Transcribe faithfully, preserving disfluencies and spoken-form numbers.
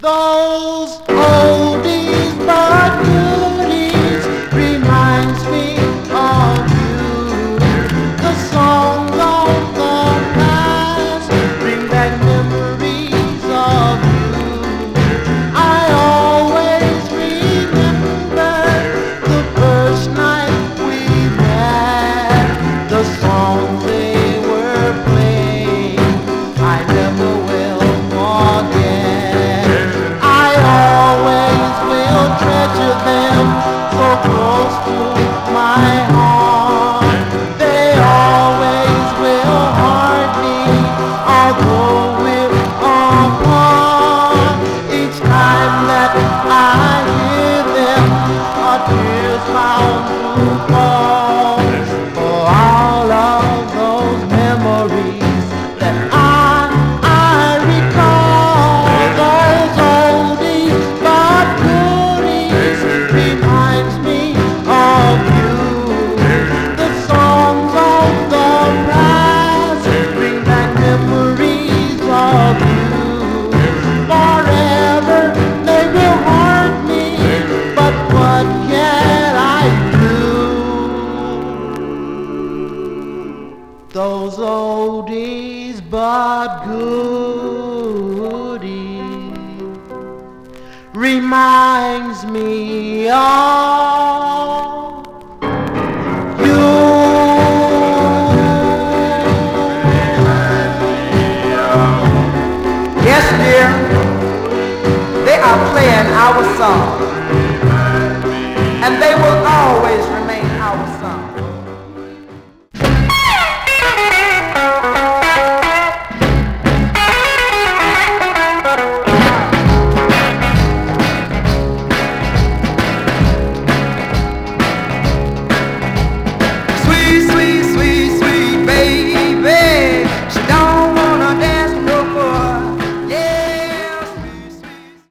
Those oldies but goodies reminds me of you. The songs of the past bring back memories of you. I always remember the first night we met. The songs they were playing I never will forget. Treasure them so close to my heart. They always will haunt me, although we're apart. Each time that I hear them, a tear's bound to fall. For all of those memories that I, I recall. Those oldies but goodies reminds me of you. The songs of the past bring back memories of you. Forever they will haunt me, but what can I do? Those oldies but goodies reminds me of you. Yes, dear, they are playing our song, and they